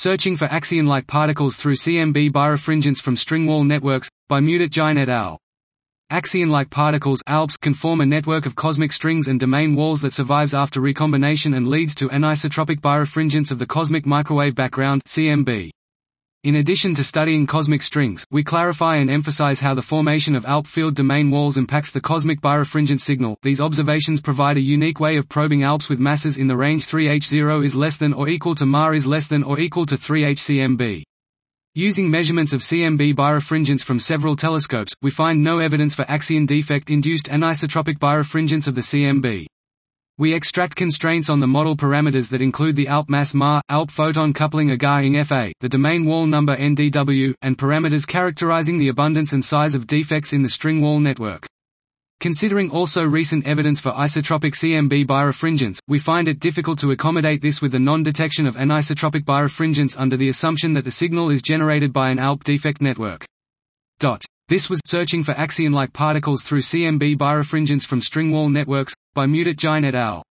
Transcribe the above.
Searching for axion-like particles through CMB birefringence from string wall networks, by Mudit-Jain et al. Axion-like particles ALPS can form a network of cosmic strings and domain walls that survives after recombination and leads to anisotropic birefringence of the cosmic microwave background (CMB). In addition to studying cosmic strings, we clarify and emphasize how the formation of ALP field domain walls impacts the cosmic birefringence signal. These observations provide a unique way of probing ALPS with masses in the range 3h0 is less than or equal to Ma is less than or equal to 3h CMB. Using measurements of CMB birefringence from several telescopes, we find no evidence for axion defect-induced anisotropic birefringence of the CMB. We extract constraints on the model parameters that include the ALP mass Ma, ALP photon coupling Agar-ing Fa, the domain wall number NDW, and parameters characterizing the abundance and size of defects in the string wall network. Considering also recent evidence for isotropic CMB birefringence, we find it difficult to accommodate this with the non-detection of anisotropic birefringence under the assumption that the signal is generated by an ALP defect network. This was Searching for axion-like particles through CMB birefringence from string wall networks, by Mudit-Jain et al.